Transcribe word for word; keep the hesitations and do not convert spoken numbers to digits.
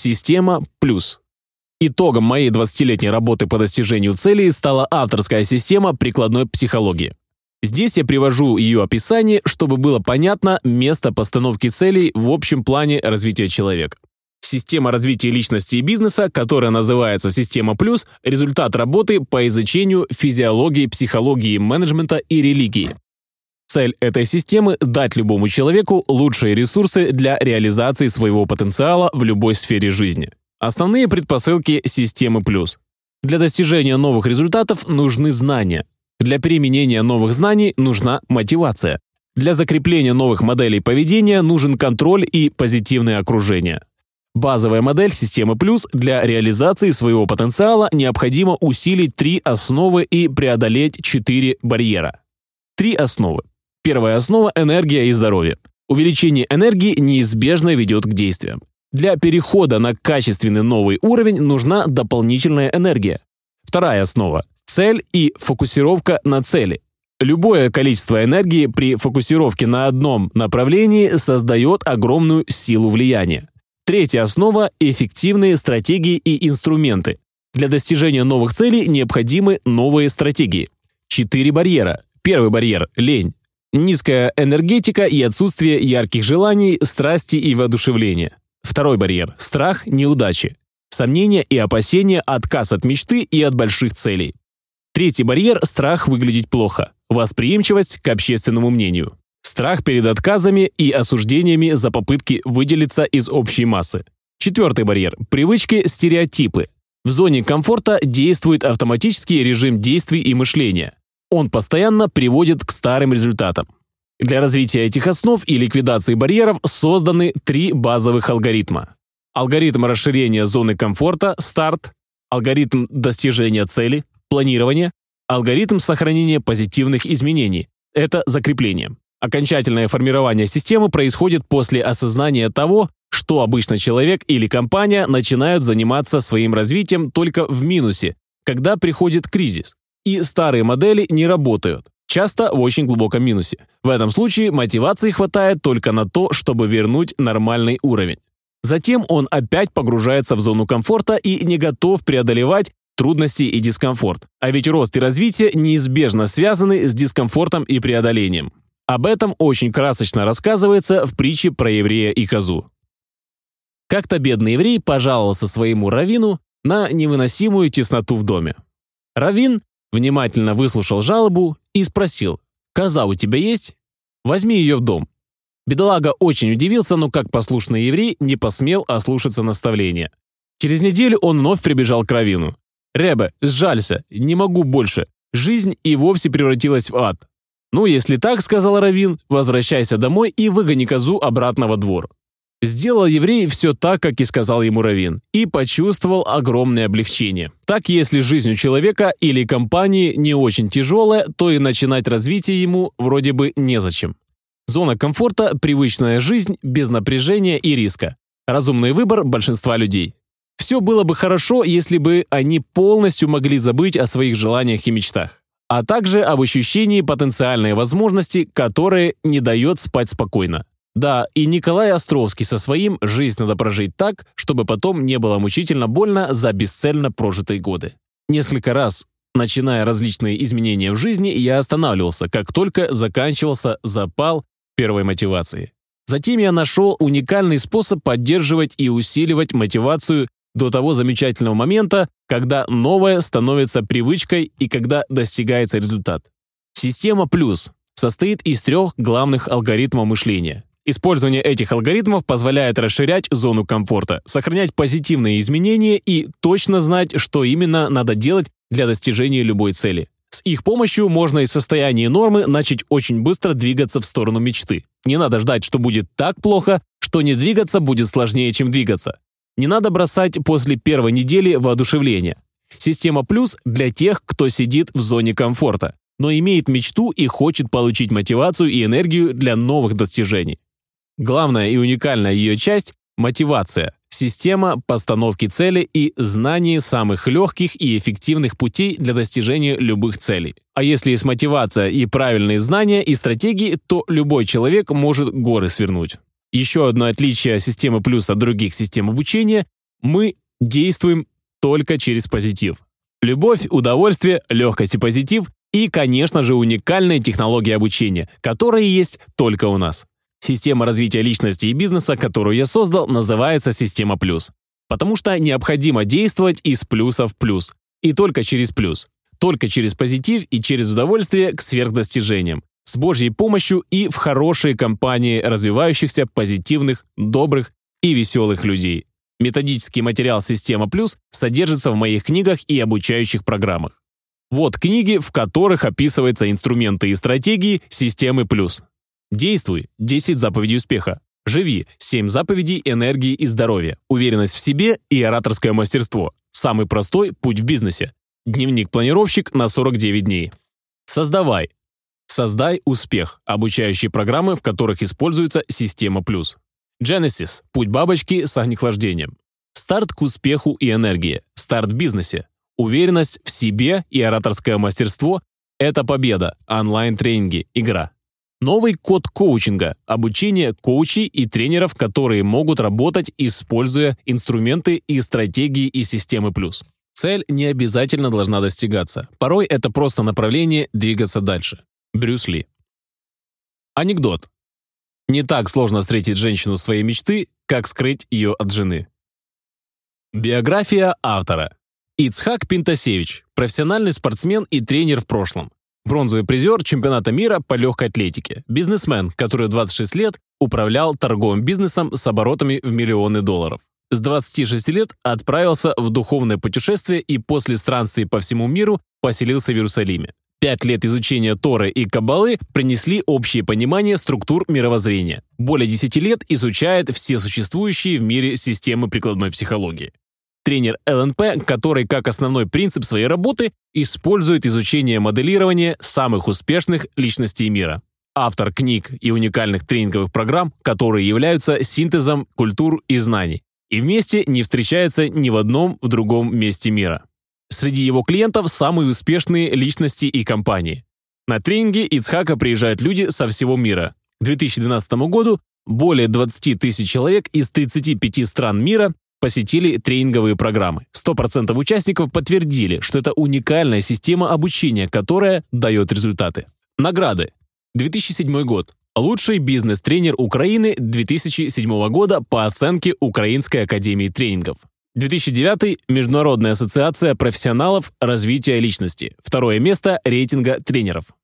Система плюс. Итогом моей двадцатилетней работы по достижению целей стала авторская система прикладной психологии. Здесь я привожу ее описание, чтобы было понятно место постановки целей в общем плане развития человека. Система развития личности и бизнеса, которая называется «Система плюс», результат работы по изучению физиологии, психологии, менеджмента и религии. Цель этой системы – дать любому человеку лучшие ресурсы для реализации своего потенциала в любой сфере жизни. Основные предпосылки системы плюс. Для достижения новых результатов нужны знания. Для применения новых знаний нужна мотивация. Для закрепления новых моделей поведения нужен контроль и позитивное окружение. Базовая модель системы плюс: для реализации своего потенциала необходимо усилить три основы и преодолеть четыре барьера. Три основы. Первая основа – энергия и здоровье. Увеличение энергии неизбежно ведет к действиям. Для перехода на качественный новый уровень нужна дополнительная энергия. Вторая основа – цель и фокусировка на цели. Любое количество энергии при фокусировке на одном направлении создает огромную силу влияния. Третья основа – эффективные стратегии и инструменты. Для достижения новых целей необходимы новые стратегии. Четыре барьера. Первый барьер – лень. Низкая энергетика и отсутствие ярких желаний, страсти и воодушевления. Второй барьер – страх неудачи. Сомнения и опасения, отказ от мечты и от больших целей. Третий барьер – страх выглядеть плохо. Восприимчивость к общественному мнению. Страх перед отказами и осуждениями за попытки выделиться из общей массы. Четвертый барьер – привычки, стереотипы. В зоне комфорта действует автоматический режим действий и мышления. Он постоянно приводит к старым результатам. Для развития этих основ и ликвидации барьеров созданы три базовых алгоритма. Алгоритм расширения зоны комфорта – старт, алгоритм достижения цели – планирование, алгоритм сохранения позитивных изменений – это закрепление. Окончательное формирование системы происходит после осознания того, что обычно человек или компания начинают заниматься своим развитием только в минусе, когда приходит кризис, и старые модели не работают, часто в очень глубоком минусе. В этом случае мотивации хватает только на то, чтобы вернуть нормальный уровень. Затем он опять погружается в зону комфорта и не готов преодолевать трудности и дискомфорт. А ведь рост и развитие неизбежно связаны с дискомфортом и преодолением. Об этом очень красочно рассказывается в притче про еврея и козу. Как-то бедный еврей пожаловался своему раввину на невыносимую тесноту в доме. Раввин внимательно выслушал жалобу и спросил: «Коза у тебя есть? Возьми ее в дом». Бедолага очень удивился, но как послушный еврей не посмел ослушаться наставления. Через неделю он вновь прибежал к раввину. «Ребе, сжалься, не могу больше. Жизнь и вовсе превратилась в ад». «Ну, если так, — сказал раввин, — возвращайся домой и выгони козу обратно во двор». Сделал еврей все так, как и сказал ему раввин, и почувствовал огромное облегчение. Так, если жизнь у человека или компании не очень тяжелая, то и начинать развитие ему вроде бы незачем. Зона комфорта – привычная жизнь без напряжения и риска. Разумный выбор большинства людей. Все было бы хорошо, если бы они полностью могли забыть о своих желаниях и мечтах, а также об ощущении потенциальной возможности, которая не дает спать спокойно. Да, и Николай Островский со своим «Жизнь надо прожить так, чтобы потом не было мучительно больно за бесцельно прожитые годы». Несколько раз, начиная различные изменения в жизни, я останавливался, как только заканчивался запал первой мотивации. Затем я нашел уникальный способ поддерживать и усиливать мотивацию до того замечательного момента, когда новое становится привычкой и когда достигается результат. Система плюс состоит из трех главных алгоритмов мышления. Использование этих алгоритмов позволяет расширять зону комфорта, сохранять позитивные изменения и точно знать, что именно надо делать для достижения любой цели. С их помощью можно из состояния нормы начать очень быстро двигаться в сторону мечты. Не надо ждать, что будет так плохо, что не двигаться будет сложнее, чем двигаться. Не надо бросать после первой недели воодушевления. Система плюс для тех, кто сидит в зоне комфорта, но имеет мечту и хочет получить мотивацию и энергию для новых достижений. Главная и уникальная ее часть – мотивация, система постановки цели и знание самых легких и эффективных путей для достижения любых целей. А если есть мотивация и правильные знания и стратегии, то любой человек может горы свернуть. Еще одно отличие системы плюс от других систем обучения – Мы действуем только через позитив. Любовь, удовольствие, легкость и позитив и, конечно же, уникальные технологии обучения, которые есть только у нас. Система развития личности и бизнеса, которую я создал, называется «Система Плюс». Потому что необходимо действовать из плюса в плюс. И только через плюс. Только через позитив и через удовольствие к сверхдостижениям. С Божьей помощью и в хорошие компании развивающихся, позитивных, добрых и веселых людей. Методический материал «Система Плюс» содержится в моих книгах и обучающих программах. Вот книги, в которых описываются инструменты и стратегии «Системы Плюс». Действуй – десять заповедей успеха. Живи – семь заповедей энергии и здоровья. Уверенность в себе и ораторское мастерство. Самый простой путь в бизнесе. Дневник-планировщик на сорок девять дней. Создавай. Создай успех. Обучающие программы, в которых используется «Система Плюс». Genesis – путь бабочки с огнеохлаждением. Старт к успеху и энергии. Старт в бизнесе. Уверенность в себе и ораторское мастерство – это победа. Онлайн-тренинги. Игра. Новый код коучинга – обучение коучей и тренеров, которые могут работать, используя инструменты и стратегии из «Системы Плюс». Цель не обязательно должна достигаться. Порой это просто направление двигаться дальше. Брюс Ли. Анекдот. Не так сложно встретить женщину своей мечты, как скрыть ее от жены. Биография автора. Ицхак Пинтасевич, профессиональный спортсмен и тренер в прошлом. Бронзовый призер чемпионата мира по легкой атлетике. Бизнесмен, который в двадцать шесть лет управлял торговым бизнесом с оборотами в миллионы долларов. С двадцати шести лет отправился в духовное путешествие и после странствий по всему миру поселился в Иерусалиме. Пять лет изучения Торы и Каббалы принесли общее понимание структур мировоззрения. Более десяти лет изучает все существующие в мире системы прикладной психологии. Тренер эл эн пэ, который как основной принцип своей работы использует изучение моделирования самых успешных личностей мира. Автор книг и уникальных тренинговых программ, которые являются синтезом культур и знаний, и вместе не встречаются ни в одном в другом месте мира. Среди его клиентов самые успешные личности и компании. На тренинги Ицхака приезжают люди со всего мира. К две тысячи двенадцатому году более двадцати тысяч человек из тридцати пяти стран мира посетили тренинговые программы. сто процентов участников подтвердили, что это уникальная система обучения, которая дает результаты. Награды. две тысячи седьмой год. Лучший бизнес-тренер Украины две тысячи седьмого года по оценке Украинской академии тренингов. две тысячи девятый. Международная ассоциация профессионалов развития личности. Второе место рейтинга тренеров.